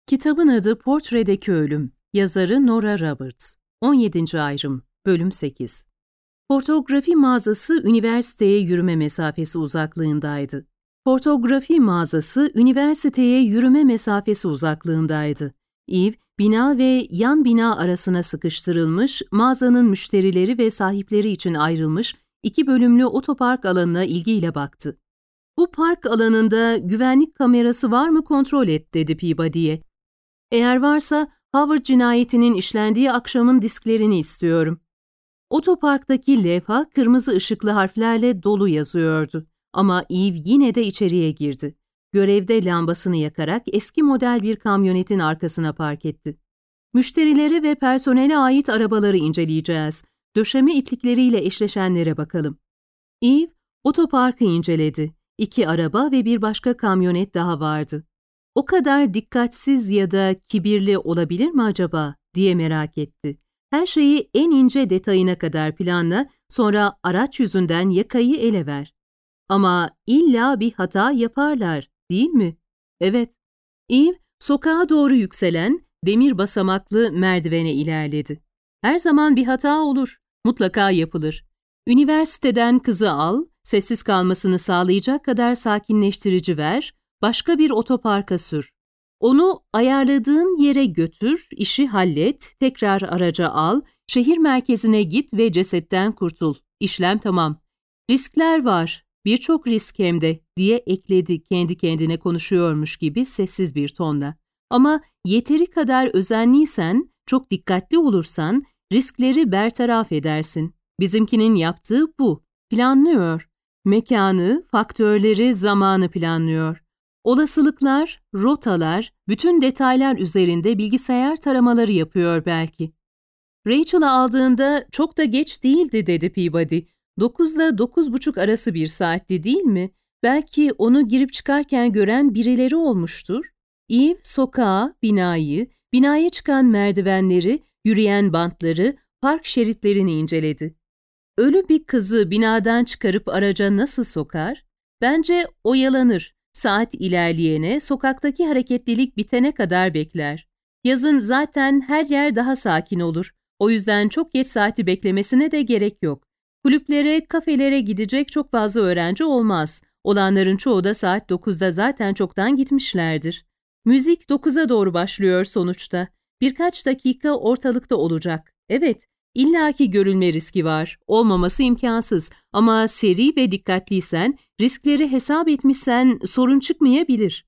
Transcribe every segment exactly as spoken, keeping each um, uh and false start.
Kitabın adı Portredeki Ölüm, yazarı Nora Roberts. on yedinci ayrım, bölüm sekiz. Fotoğrafi mağazası üniversiteye yürüme mesafesi uzaklığındaydı. Fotoğrafi mağazası üniversiteye yürüme mesafesi uzaklığındaydı. Eve, bina ve yan bina arasına sıkıştırılmış, mağazanın müşterileri ve sahipleri için ayrılmış iki bölümlü otopark alanına ilgiyle baktı. "Bu park alanında güvenlik kamerası var mı kontrol et," dedi Peabody'ye. "Eğer varsa Howard cinayetinin işlendiği akşamın disklerini istiyorum." Otoparktaki levha kırmızı ışıklı harflerle dolu yazıyordu. Ama Eve yine de içeriye girdi. Görevde lambasını yakarak eski model bir kamyonetin arkasına park etti. "Müşterilere ve personele ait arabaları inceleyeceğiz. Döşeme iplikleriyle eşleşenlere bakalım." Eve otoparkı inceledi. İki araba ve bir başka kamyonet daha vardı. "O kadar dikkatsiz ya da kibirli olabilir mi acaba?" diye merak etti. "Her şeyi en ince detayına kadar planla, sonra araç yüzünden yakayı ele ver." "Ama illa bir hata yaparlar, değil mi?" "Evet." Eve, sokağa doğru yükselen demir basamaklı merdivene ilerledi. "Her zaman bir hata olur, mutlaka yapılır. Üniversiteden kızı al, sessiz kalmasını sağlayacak kadar sakinleştirici ver, başka bir otoparka sür. Onu ayarladığın yere götür, işi hallet, tekrar araca al, şehir merkezine git ve cesetten kurtul. İşlem tamam. Riskler var, birçok risk hem de," diye ekledi kendi kendine konuşuyormuş gibi sessiz bir tonla. "Ama yeteri kadar özenliysen, çok dikkatli olursan riskleri bertaraf edersin. Bizimkinin yaptığı bu. Planlıyor. Mekanı, faktörleri, zamanı planlıyor. Olasılıklar, rotalar, bütün detaylar üzerinde bilgisayar taramaları yapıyor belki." "Rachel'ı aldığında çok da geç değildi," dedi Peabody. Dokuzla dokuz buçuk arası bir saatti, değil mi? Belki onu girip çıkarken gören birileri olmuştur." Eve, sokağı, binayı, binaya çıkan merdivenleri, yürüyen bantları, park şeritlerini inceledi. Ölü bir kızı binadan çıkarıp araca nasıl sokar? Bence oyalanır. Saat ilerleyene, sokaktaki hareketlilik bitene kadar bekler. Yazın zaten her yer daha sakin olur. O yüzden çok geç saati beklemesine de gerek yok. Kulüplere, kafelere gidecek çok fazla öğrenci olmaz. Olanların çoğu da saat dokuzda zaten çoktan gitmişlerdir. Müzik dokuza doğru başlıyor sonuçta. Birkaç dakika ortalıkta olacak. Evet, illaki görülme riski var. Olmaması imkansız. Ama seri ve dikkatliysen, riskleri hesap etmişsen sorun çıkmayabilir.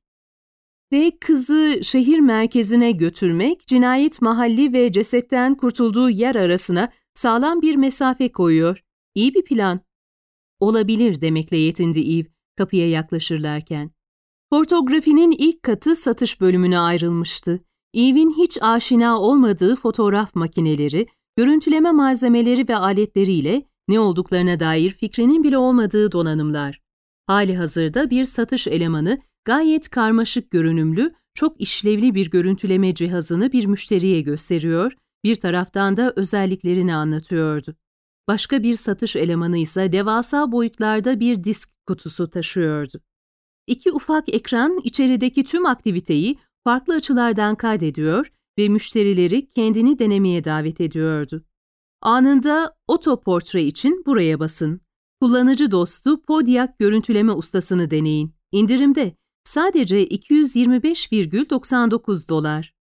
Ve kızı şehir merkezine götürmek, cinayet mahalli ve cesetten kurtulduğu yer arasına sağlam bir mesafe koyuyor. İyi bir plan. "Olabilir," demekle yetindi Eve, kapıya yaklaşırlarken. Portografinin ilk katı satış bölümüne ayrılmıştı. Eve'in hiç aşina olmadığı fotoğraf makineleri, görüntüleme malzemeleri ve aletleriyle ne olduklarına dair fikrinin bile olmadığı donanımlar. Halihazırda bir satış elemanı gayet karmaşık görünümlü, çok işlevli bir görüntüleme cihazını bir müşteriye gösteriyor, bir taraftan da özelliklerini anlatıyordu. Başka bir satış elemanı ise devasa boyutlarda bir disk kutusu taşıyordu. İki ufak ekran içerideki tüm aktiviteyi farklı açılardan kaydediyor ve müşterileri kendini denemeye davet ediyordu. Anında otoportre için buraya basın. Kullanıcı dostu Kodiak görüntüleme ustasını deneyin. İndirimde sadece iki yüz yirmi beş virgül doksan dokuz dolar.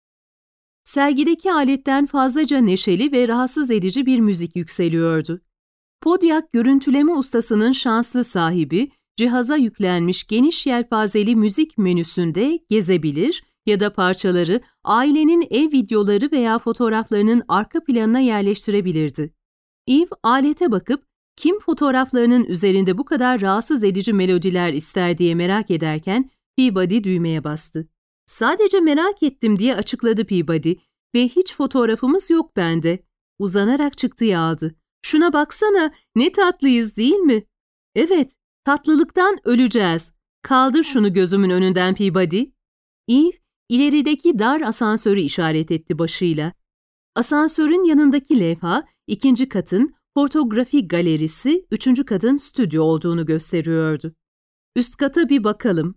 Sergideki aletten fazlaca neşeli ve rahatsız edici bir müzik yükseliyordu. Kodiak görüntüleme ustasının şanslı sahibi, cihaza yüklenmiş geniş yelpazeli müzik menüsünde gezebilir ya da parçaları ailenin ev videoları veya fotoğraflarının arka planına yerleştirebilirdi. Eve alete bakıp kim fotoğraflarının üzerinde bu kadar rahatsız edici melodiler ister diye merak ederken Peabody düğmeye bastı. "Sadece merak ettim," diye açıkladı Peabody ve "hiç fotoğrafımız yok bende." Uzanarak çıktıyı aldı. "Şuna baksana, ne tatlıyız, değil mi?" "Evet, tatlılıktan öleceğiz. Kaldır şunu gözümün önünden Peabody." Eve, ilerideki dar asansörü işaret etti başıyla. Asansörün yanındaki levha, ikinci katın fotoğrafi galerisi, üçüncü katın stüdyo olduğunu gösteriyordu. "Üst kata bir bakalım."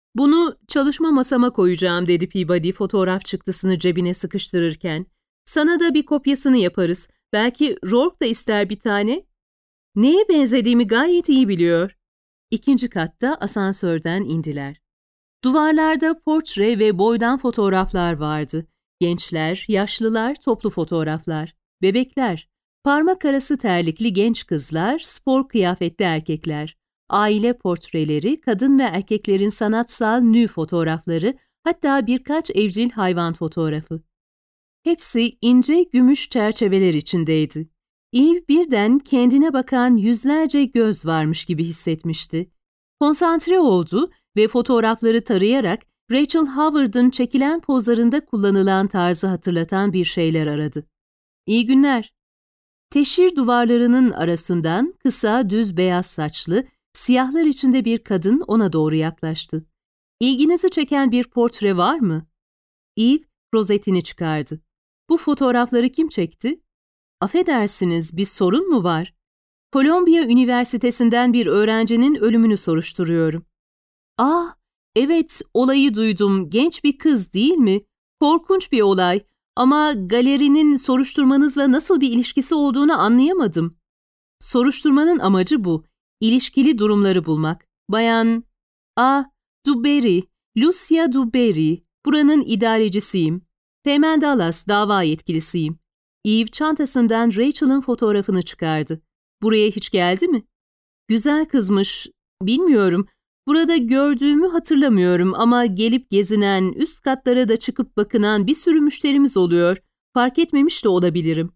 Bunu çalışma masama koyacağım dedi Peabody fotoğraf çıktısını cebine sıkıştırırken. Sana da bir kopyasını yaparız. Belki Rourke da ister bir tane. Neye benzediğimi gayet iyi biliyor. İkinci katta asansörden indiler. Duvarlarda portre ve boydan fotoğraflar vardı. Gençler, yaşlılar, toplu fotoğraflar, bebekler, parmak arası terlikli genç kızlar, spor kıyafetli erkekler, aile portreleri, kadın ve erkeklerin sanatsal nü fotoğrafları, hatta birkaç evcil hayvan fotoğrafı. Hepsi ince gümüş çerçeveler içindeydi. Eve birden kendine bakan yüzlerce göz varmış gibi hissetmişti. Konsantre oldu ve fotoğrafları tarayarak Rachel Howard'ın çekilen pozlarında kullanılan tarzı hatırlatan bir şeyler aradı. İyi günler. Teşhir duvarlarının arasından kısa, düz beyaz saçlı, siyahlar içinde bir kadın ona doğru yaklaştı. İlginizi çeken bir portre var mı? Eve rozetini çıkardı. Bu fotoğrafları kim çekti? Affedersiniz, bir sorun mu var? Kolombiya Üniversitesi'nden bir öğrencinin ölümünü soruşturuyorum. Ah, evet, olayı duydum. Genç bir kız değil mi? Korkunç bir olay. Ama galerinin soruşturmanızla nasıl bir ilişkisi olduğunu anlayamadım. Soruşturmanın amacı bu. İlişkili durumları bulmak. Bayan... Ah, Duberry, Lucia Duberry. Buranın idarecisiyim. Teğmen Dallas, dava yetkilisiyim. Eve çantasından Rachel'ın fotoğrafını çıkardı. Buraya hiç geldi mi? Güzel kızmış. Bilmiyorum. Burada gördüğümü hatırlamıyorum ama gelip gezinen, üst katlara da çıkıp bakınan bir sürü müşterimiz oluyor. Fark etmemiş de olabilirim.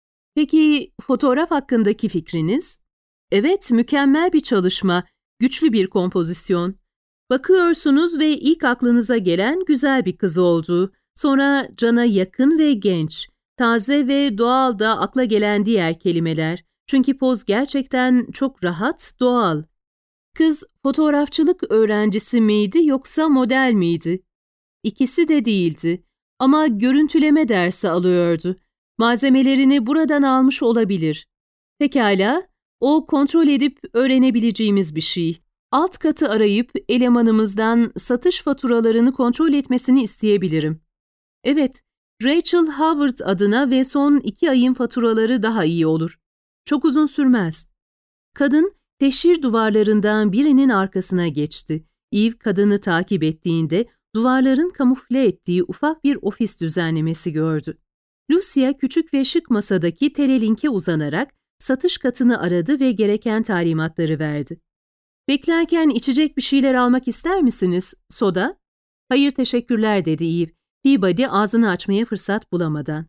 Peki fotoğraf hakkındaki fikriniz? Evet, mükemmel bir çalışma, güçlü bir kompozisyon. Bakıyorsunuz ve ilk aklınıza gelen güzel bir kız oldu. Sonra cana yakın ve genç, taze ve doğal da akla gelen diğer kelimeler. Çünkü poz gerçekten çok rahat, doğal. Kız fotoğrafçılık öğrencisi miydi yoksa model miydi? İkisi de değildi ama görüntüleme dersi alıyordu. Malzemelerini buradan almış olabilir. Pekala, o kontrol edip öğrenebileceğimiz bir şey. Alt katı arayıp elemanımızdan satış faturalarını kontrol etmesini isteyebilirim. Evet, Rachel Howard adına ve son iki ayın faturaları daha iyi olur. Çok uzun sürmez. Kadın, teşhir duvarlarından birinin arkasına geçti. Eve kadını takip ettiğinde duvarların kamufle ettiği ufak bir ofis düzenlemesi gördü. Lucia küçük ve şık masadaki telelinke uzanarak satış katını aradı ve gereken talimatları verdi. Beklerken içecek bir şeyler almak ister misiniz? Soda? Hayır teşekkürler dedi Eve. Peabody ağzını açmaya fırsat bulamadan.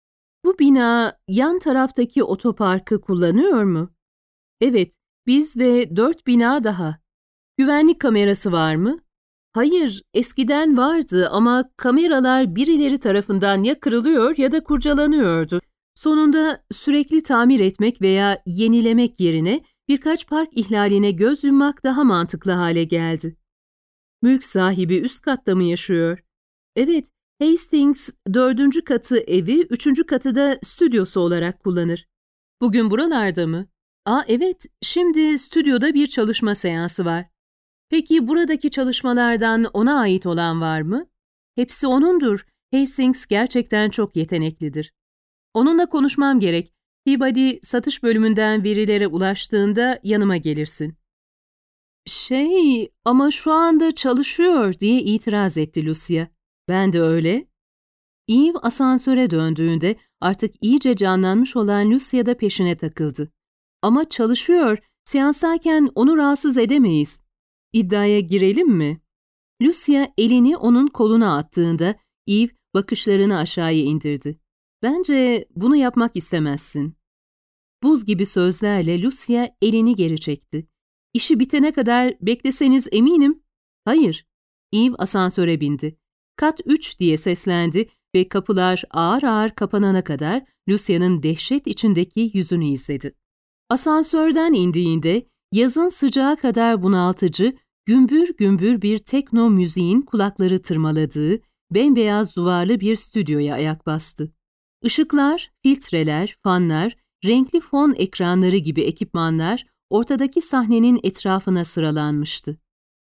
Bu bina yan taraftaki otoparkı kullanıyor mu? Evet, biz ve dört bina daha. Güvenlik kamerası var mı? Hayır, eskiden vardı ama kameralar birileri tarafından ya kırılıyor ya da kurcalanıyordu. Sonunda sürekli tamir etmek veya yenilemek yerine birkaç park ihlaline göz yummak daha mantıklı hale geldi. Mülk sahibi üst katta mı yaşıyor? Evet, Hastings dördüncü katı evi, üçüncü katı da stüdyosu olarak kullanır. Bugün buralarda mı? Aa evet, şimdi stüdyoda bir çalışma seansı var. Peki buradaki çalışmalardan ona ait olan var mı? Hepsi onundur. Hastings gerçekten çok yeteneklidir. Onunla konuşmam gerek. Peabody satış bölümünden verilere ulaştığında yanıma gelirsin. Şey, ama şu anda çalışıyor diye itiraz etti Lucia. Ben de öyle. Eve asansöre döndüğünde artık iyice canlanmış olan Lucia da peşine takıldı. Ama çalışıyor, seanstayken onu rahatsız edemeyiz. İddiaya girelim mi? Lucia elini onun koluna attığında Eve bakışlarını aşağıya indirdi. Bence bunu yapmak istemezsin. Buz gibi sözlerle Lucia elini geri çekti. İşi bitene kadar bekleseniz eminim. Hayır. Eve asansöre bindi. Kat üç diye seslendi ve kapılar ağır ağır kapanana kadar Lucia'nın dehşet içindeki yüzünü izledi. Asansörden indiğinde yazın sıcağı kadar bunaltıcı, gümbür gümbür bir tekno müziğin kulakları tırmaladığı, bembeyaz duvarlı bir stüdyoya ayak bastı. Işıklar, filtreler, fanlar, renkli fon ekranları gibi ekipmanlar ortadaki sahnenin etrafına sıralanmıştı.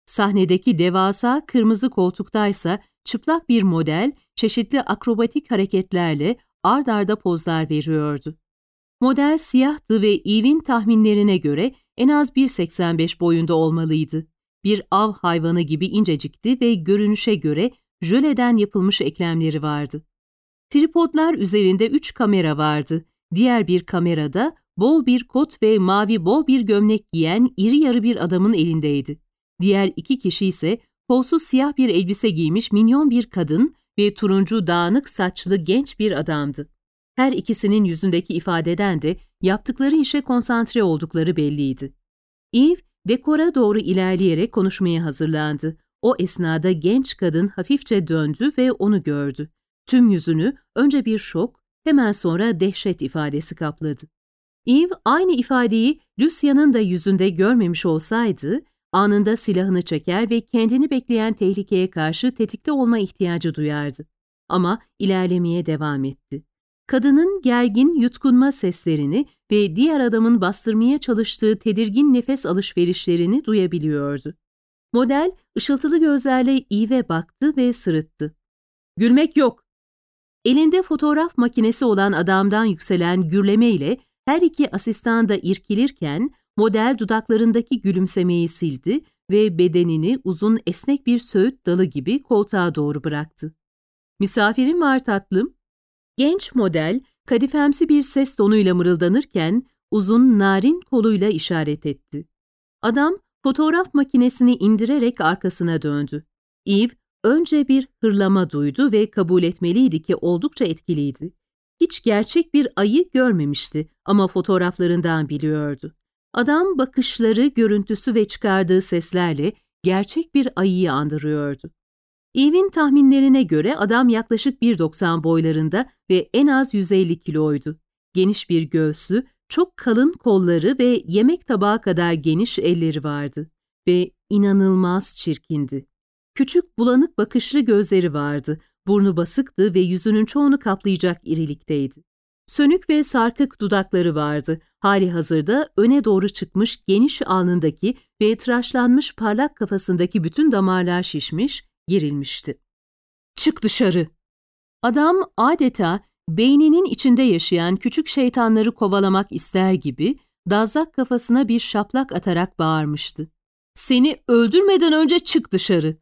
Sahnedeki devasa kırmızı koltuktaysa çıplak bir model çeşitli akrobatik hareketlerle ard arda pozlar veriyordu. Model siyahtı ve Eve'in tahminlerine göre en az bir seksen beş boyunda olmalıydı. Bir av hayvanı gibi incecikti ve görünüşe göre jöleden yapılmış eklemleri vardı. Tripodlar üzerinde üç kamera vardı. Diğer bir kamerada bol bir kot ve mavi bol bir gömlek giyen iri yarı bir adamın elindeydi. Diğer iki kişi ise kolsuz siyah bir elbise giymiş minyon bir kadın ve turuncu dağınık saçlı genç bir adamdı. Her ikisinin yüzündeki ifadeden de yaptıkları işe konsantre oldukları belliydi. Eve, dekora doğru ilerleyerek konuşmaya hazırlandı. O esnada genç kadın hafifçe döndü ve onu gördü. Tüm yüzünü önce bir şok, hemen sonra dehşet ifadesi kapladı. Eve aynı ifadeyi Lucia'nın da yüzünde görmemiş olsaydı, anında silahını çeker ve kendini bekleyen tehlikeye karşı tetikte olma ihtiyacı duyardı. Ama ilerlemeye devam etti. Kadının gergin yutkunma seslerini ve diğer adamın bastırmaya çalıştığı tedirgin nefes alışverişlerini duyabiliyordu. Model ışıltılı gözlerle Eve'e baktı ve sırıttı. "Gülmek yok." Elinde fotoğraf makinesi olan adamdan yükselen gürleme ile her iki asistan da irkilirken model dudaklarındaki gülümsemeyi sildi ve bedenini uzun esnek bir söğüt dalı gibi koltuğa doğru bıraktı. "Misafirim var tatlım." Genç model kadifemsi bir ses tonuyla mırıldanırken uzun narin koluyla işaret etti. Adam fotoğraf makinesini indirerek arkasına döndü. Eve önce bir hırlama duydu ve kabul etmeliydi ki oldukça etkiliydi. Hiç gerçek bir ayı görmemişti ama fotoğraflarından biliyordu. Adam bakışları, görüntüsü ve çıkardığı seslerle gerçek bir ayıyı andırıyordu. Eve'in tahminlerine göre adam yaklaşık bir doksan boylarında ve en az yüz elli kiloydu. Geniş bir göğsü, çok kalın kolları ve yemek tabağı kadar geniş elleri vardı ve inanılmaz çirkindi. Küçük bulanık bakışlı gözleri vardı, burnu basıktı ve yüzünün çoğunu kaplayacak irilikteydi. Sönük ve sarkık dudakları vardı, hali hazırda öne doğru çıkmış geniş alnındaki ve tıraşlanmış parlak kafasındaki bütün damarlar şişmiş, gerilmişti. "Çık dışarı!" Adam adeta beyninin içinde yaşayan küçük şeytanları kovalamak ister gibi dazlak kafasına bir şaplak atarak bağırmıştı. "Seni öldürmeden önce çık dışarı!"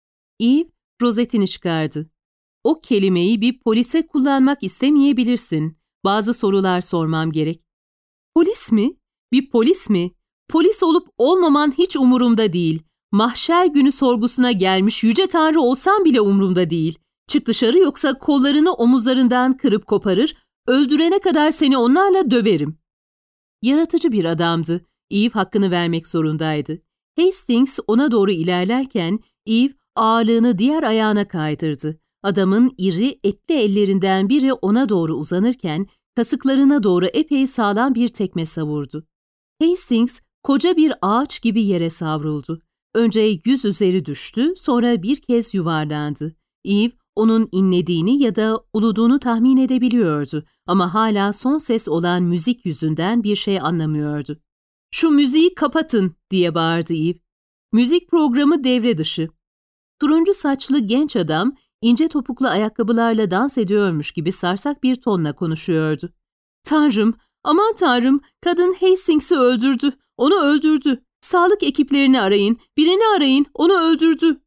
Eve rozetini çıkardı. "O kelimeyi bir polise kullanmak istemeyebilirsin. Bazı sorular sormam gerek." "Polis mi? Bir polis mi? Polis olup olmaman hiç umurumda değil. Mahşer günü sorgusuna gelmiş yüce Tanrı olsan bile umurumda değil. Çık dışarı yoksa kollarını omuzlarından kırıp koparır, öldürene kadar seni onlarla döverim." Yaratıcı bir adamdı. Eve hakkını vermek zorundaydı. Hastings ona doğru ilerlerken Eve ağırlığını diğer ayağına kaydırdı. Adamın iri, etli ellerinden biri ona doğru uzanırken kasıklarına doğru epey sağlam bir tekme savurdu. Hastings koca bir ağaç gibi yere savruldu. Önce yüz üzeri düştü, sonra bir kez yuvarlandı. Eve onun inlediğini ya da uluduğunu tahmin edebiliyordu ama hala son ses olan müzik yüzünden bir şey anlamıyordu. "Şu müziği kapatın!" diye bağırdı Eve. Müzik programı devre dışı. Turuncu saçlı genç adam ince topuklu ayakkabılarla dans ediyormuş gibi sarsak bir tonla konuşuyordu. "Tanrım, aman Tanrım, kadın Hastings'i öldürdü, onu öldürdü. Sağlık ekiplerini arayın, birini arayın, onu öldürdü."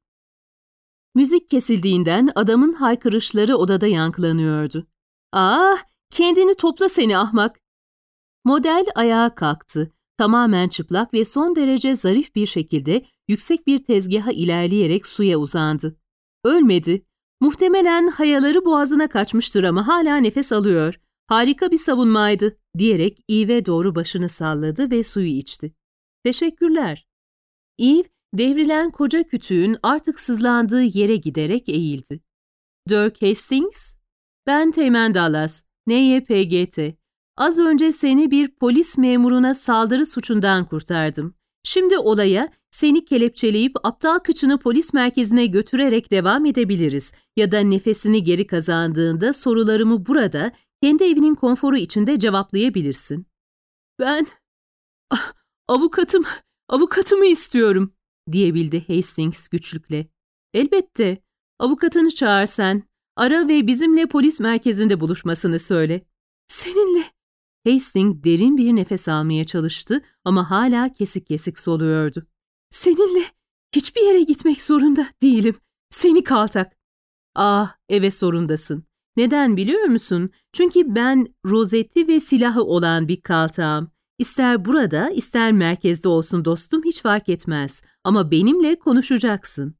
Müzik kesildiğinden adamın haykırışları odada yankılanıyordu. "Ah, kendini topla seni ahmak!" Model ayağa kalktı. Tamamen çıplak ve son derece zarif bir şekilde yüksek bir tezgaha ilerleyerek suya uzandı. Ölmedi. Muhtemelen hayaları boğazına kaçmıştır ama hala nefes alıyor. "Harika bir savunmaydı," diyerek Eve'e doğru başını salladı ve suyu içti. "Teşekkürler." Eve, devrilen koca kütüğün artık sızlandığı yere giderek eğildi. "Dirk Hastings? Ben Teğmen Dallas, N Y P G T. Az önce seni bir polis memuruna saldırı suçundan kurtardım. Şimdi olaya seni kelepçeleyip aptal kıçını polis merkezine götürerek devam edebiliriz ya da nefesini geri kazandığında sorularımı burada kendi evinin konforu içinde cevaplayabilirsin." "Ben ah, avukatım, avukatımı istiyorum." diyebildi Hastings güçlükle. Elbette. Avukatını çağır sen. Ara ve bizimle polis merkezinde buluşmasını söyle. Seninle. Hastings derin bir nefes almaya çalıştı ama hala kesik kesik soluyordu. Seninle hiçbir yere gitmek zorunda değilim. Seni kaltak. Ah, evet zorundasın. Neden biliyor musun? Çünkü ben rozeti ve silahı olan bir kaltağım. İster burada, ister merkezde olsun dostum hiç fark etmez. Ama benimle konuşacaksın.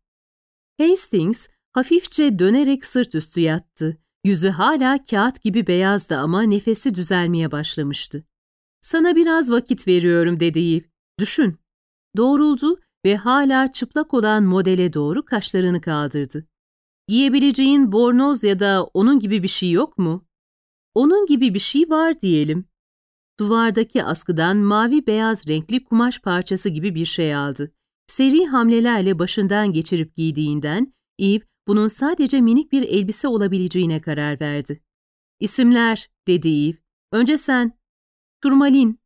Hastings hafifçe dönerek sırt üstü yattı. Yüzü hala kağıt gibi beyazdı ama nefesi düzelmeye başlamıştı. Sana biraz vakit veriyorum dedi Eve. Düşün. Doğruldu ve hala çıplak olan modele doğru kaşlarını kaldırdı. Giyebileceğin bornoz ya da onun gibi bir şey yok mu? Onun gibi bir şey var diyelim. Duvardaki askıdan mavi beyaz renkli kumaş parçası gibi bir şey aldı. Seri hamlelerle başından geçirip giydiğinden Eve bunun sadece minik bir elbise olabileceğine karar verdi. İsimler dedi Eve. Önce sen. Turmalin.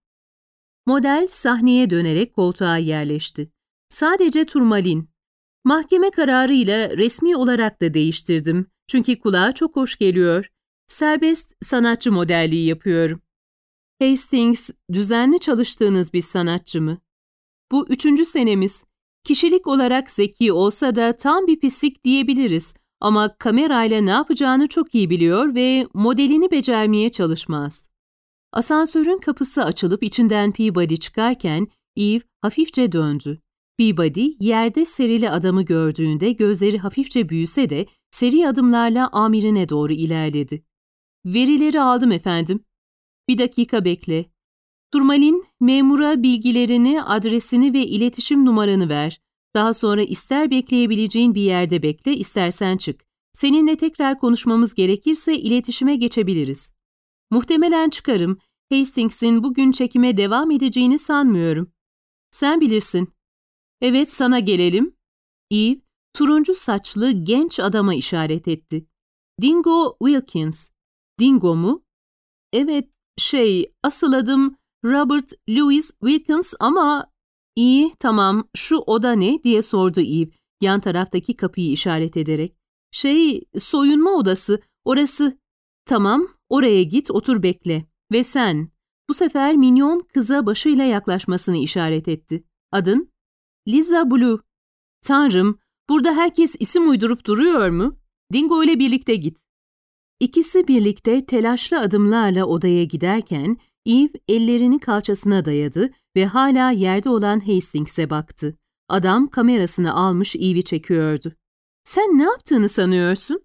Model sahneye dönerek koltuğa yerleşti. Sadece Turmalin. Mahkeme kararıyla resmi olarak da değiştirdim. Çünkü kulağa çok hoş geliyor. Serbest sanatçı modelliği yapıyorum. Hastings, düzenli çalıştığınız bir sanatçı mı? Bu üçüncü senemiz. Kişilik olarak zeki olsa da tam bir pislik diyebiliriz. Ama kamerayla ne yapacağını çok iyi biliyor ve modelini becermeye çalışmaz. Asansörün kapısı açılıp içinden Peabody çıkarken Eve hafifçe döndü. Peabody yerde serili adamı gördüğünde gözleri hafifçe büyüse de seri adımlarla amirine doğru ilerledi. Verileri aldım efendim. Bir dakika bekle. Turmalin, memura bilgilerini, adresini ve iletişim numaranı ver. Daha sonra ister bekleyebileceğin bir yerde bekle, istersen çık. Seninle tekrar konuşmamız gerekirse iletişime geçebiliriz. Muhtemelen çıkarım. Hastings'in bugün çekime devam edeceğini sanmıyorum. Sen bilirsin. Evet, sana gelelim. Eve, turuncu saçlı genç adama işaret etti. Dingo Wilkins. Dingo mu? Evet, şey, asıl adım Robert Louis Wilkins ama... İyi, tamam, şu oda ne diye sordu Eve, yan taraftaki kapıyı işaret ederek. Şey, soyunma odası, orası. Tamam, oraya git, otur bekle. Ve sen, bu sefer minyon kıza başıyla yaklaşmasını işaret etti. Adın? Liza Blue. Tanrım, burada herkes isim uydurup duruyor mu? Dingo ile birlikte git. İkisi birlikte telaşlı adımlarla odaya giderken Eve ellerini kalçasına dayadı ve hala yerde olan Hastings'e baktı. Adam kamerasını almış Eve'i çekiyordu. Sen ne yaptığını sanıyorsun?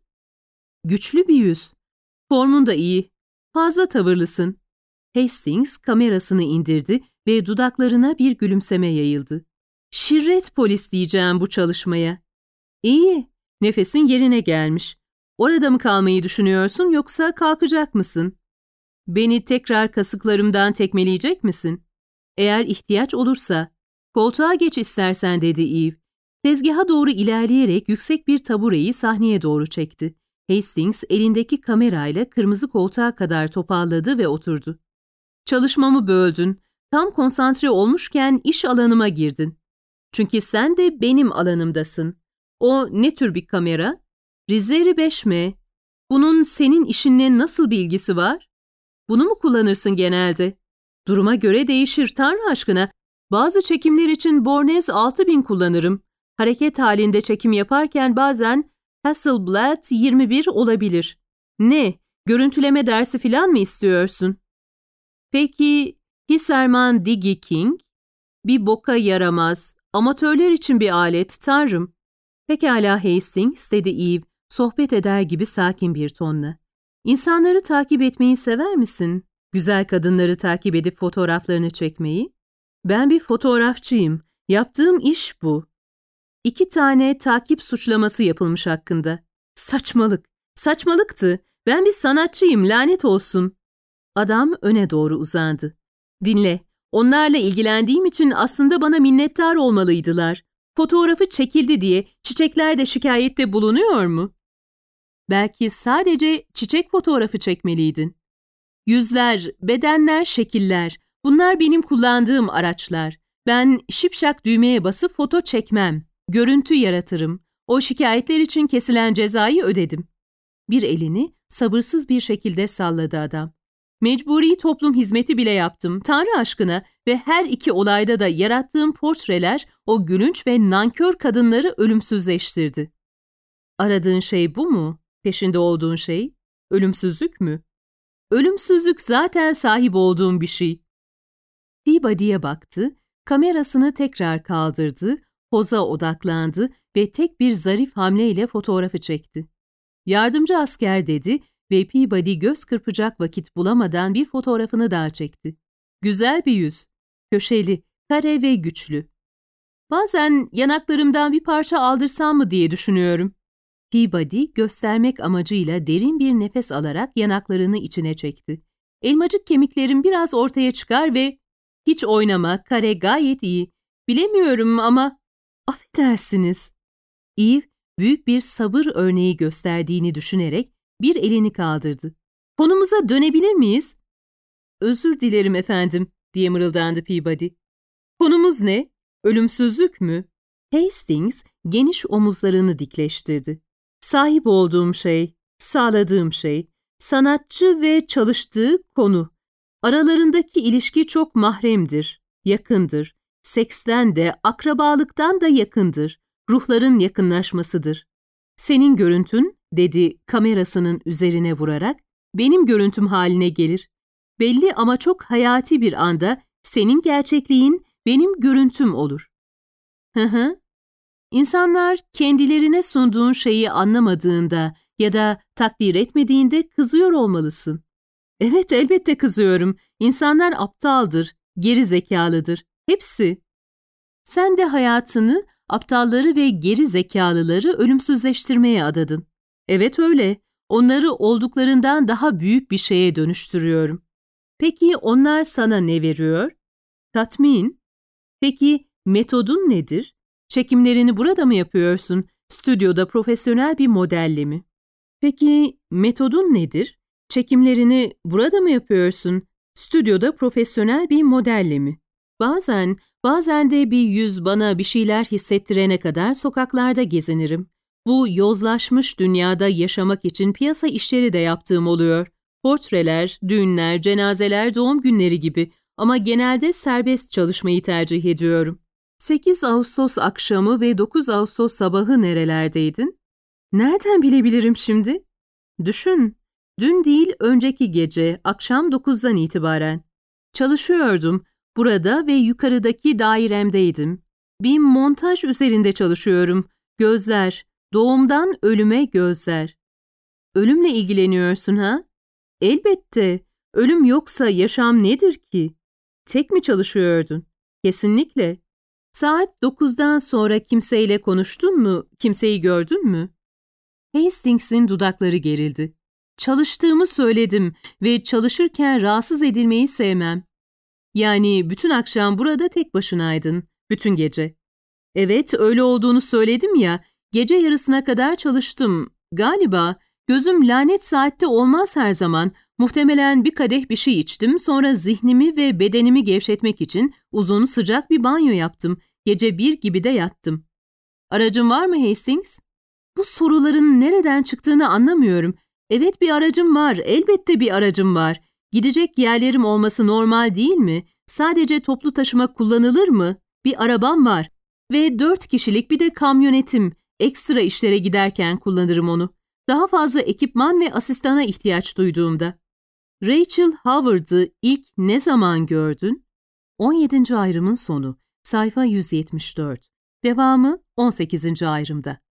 Güçlü bir yüz. Formun da iyi. Fazla tavırlısın. Hastings kamerasını indirdi ve dudaklarına bir gülümseme yayıldı. Şirret polis diyeceğim bu çalışmaya. İyi, nefesin yerine gelmiş. Orada mı kalmayı düşünüyorsun yoksa kalkacak mısın? Beni tekrar kasıklarımdan tekmeleyecek misin? Eğer ihtiyaç olursa, koltuğa geç istersen dedi Eve. Tezgaha doğru ilerleyerek yüksek bir tabureyi sahneye doğru çekti. Hastings elindeki kamerayla kırmızı koltuğa kadar toparladı ve oturdu. Çalışmamı böldün. Tam konsantre olmuşken iş alanıma girdin. Çünkü sen de benim alanımdasın. O ne tür bir kamera? Rizeri beş M. Bunun senin işinle nasıl bir ilgisi var? Bunu mu kullanırsın genelde? Duruma göre değişir Tanrı aşkına. Bazı çekimler için Bornez altı bin kullanırım. Hareket halinde çekim yaparken bazen Hasselblad yirmi bir olabilir. Ne? Görüntüleme dersi falan mı istiyorsun? Peki Hisarman Digi King? Bir boka yaramaz. Amatörler için bir alet Tanrım. Pekala Hastings dedi Eve, sohbet eder gibi sakin bir tonla. İnsanları takip etmeyi sever misin? Güzel kadınları takip edip fotoğraflarını çekmeyi? Ben bir fotoğrafçıyım. Yaptığım iş bu. İki tane takip suçlaması yapılmış hakkında. Saçmalık. Saçmalıktı. Ben bir sanatçıyım, lanet olsun. Adam öne doğru uzandı. Dinle. Onlarla ilgilendiğim için aslında bana minnettar olmalıydılar. Fotoğrafı çekildi diye çiçekler de şikayette bulunuyor mu? Belki sadece çiçek fotoğrafı çekmeliydin. Yüzler, bedenler, şekiller. Bunlar benim kullandığım araçlar. Ben şipşak düğmeye basıp foto çekmem. Görüntü yaratırım. O şikayetler için kesilen cezayı ödedim. Bir elini sabırsız bir şekilde salladı adam. Mecburi toplum hizmeti bile yaptım, Tanrı aşkına, ve her iki olayda da yarattığım portreler o gülünç ve nankör kadınları ölümsüzleştirdi. Aradığın şey bu mu? Peşinde olduğun şey? Ölümsüzlük mü? Ölümsüzlük zaten sahip olduğum bir şey. Peabody'ye baktı, kamerasını tekrar kaldırdı, poza odaklandı ve tek bir zarif hamleyle fotoğrafı çekti. Yardımcı asker dedi ve Peabody göz kırpacak vakit bulamadan bir fotoğrafını daha çekti. Güzel bir yüz, köşeli, kare ve güçlü. Bazen yanaklarımdan bir parça aldırsam mı diye düşünüyorum. Peabody göstermek amacıyla derin bir nefes alarak yanaklarını içine çekti. Elmacık kemiklerim biraz ortaya çıkar ve hiç oynama, kare gayet iyi. Bilemiyorum ama affedersiniz. Eve büyük bir sabır örneği gösterdiğini düşünerek bir elini kaldırdı. Konumuza dönebilir miyiz? Özür dilerim efendim, diye mırıldandı Peabody. Konumuz ne? Ölümsüzlük mü? Hastings geniş omuzlarını dikleştirdi. Sahip olduğum şey, sağladığım şey, sanatçı ve çalıştığı konu. Aralarındaki ilişki çok mahremdir, yakındır. Seksten de, akrabalıktan da yakındır. Ruhların yakınlaşmasıdır. Senin görüntün, dedi kamerasının üzerine vurarak, benim görüntüm haline gelir. Belli ama çok hayati bir anda senin gerçekliğin benim görüntüm olur. Hı hı. İnsanlar kendilerine sunduğun şeyi anlamadığında ya da takdir etmediğinde kızıyor olmalısın. Evet, elbette kızıyorum. İnsanlar aptaldır, geri zekalıdır. Hepsi. Sen de hayatını aptalları ve geri zekalıları ölümsüzleştirmeye adadın. Evet öyle. Onları olduklarından daha büyük bir şeye dönüştürüyorum. Peki onlar sana ne veriyor? Tatmin. Peki metodun nedir? Çekimlerini burada mı yapıyorsun? Stüdyoda profesyonel bir modelle mi? Peki metodun nedir? Çekimlerini burada mı yapıyorsun? Stüdyoda profesyonel bir modelle mi? Bazen, bazen de bir yüz bana bir şeyler hissettirene kadar sokaklarda gezinirim. Bu yozlaşmış dünyada yaşamak için piyasa işleri de yaptığım oluyor. Portreler, düğünler, cenazeler, doğum günleri gibi ama genelde serbest çalışmayı tercih ediyorum. sekiz Ağustos akşamı ve dokuz Ağustos sabahı nerelerdeydin? Nereden bilebilirim şimdi? Düşün, dün değil önceki gece, akşam dokuzdan itibaren. Çalışıyordum, burada ve yukarıdaki dairemdeydim. Bir montaj üzerinde çalışıyorum. Gözler, doğumdan ölüme gözler. Ölümle ilgileniyorsun ha? Elbette, ölüm yoksa yaşam nedir ki? Tek mi çalışıyordun? Kesinlikle. Saat dokuzdan sonra kimseyle konuştun mu, kimseyi gördün mü? Hastings'in dudakları gerildi. Çalıştığımı söyledim ve çalışırken rahatsız edilmeyi sevmem. Yani bütün akşam burada tek başınaydın, bütün gece. Evet, öyle olduğunu söyledim ya, gece yarısına kadar çalıştım. Galiba gözüm lanet saatte olmaz her zaman. Muhtemelen bir kadeh bir şey içtim, sonra zihnimi ve bedenimi gevşetmek için uzun sıcak bir banyo yaptım. Gece bir gibi de yattım. Aracın var mı Hastings? Bu soruların nereden çıktığını anlamıyorum. Evet, bir aracım var, elbette bir aracım var. Gidecek yerlerim olması normal değil mi? Sadece toplu taşıma kullanılır mı? Bir arabam var ve dört kişilik bir de kamyonetim. Ekstra işlere giderken kullanırım onu. Daha fazla ekipman ve asistana ihtiyaç duyduğumda. Rachel Howard'ı ilk ne zaman gördün? on yedinci ayrımın sonu. Sayfa yüz yetmiş dört. Devamı on sekizinci ayrımda.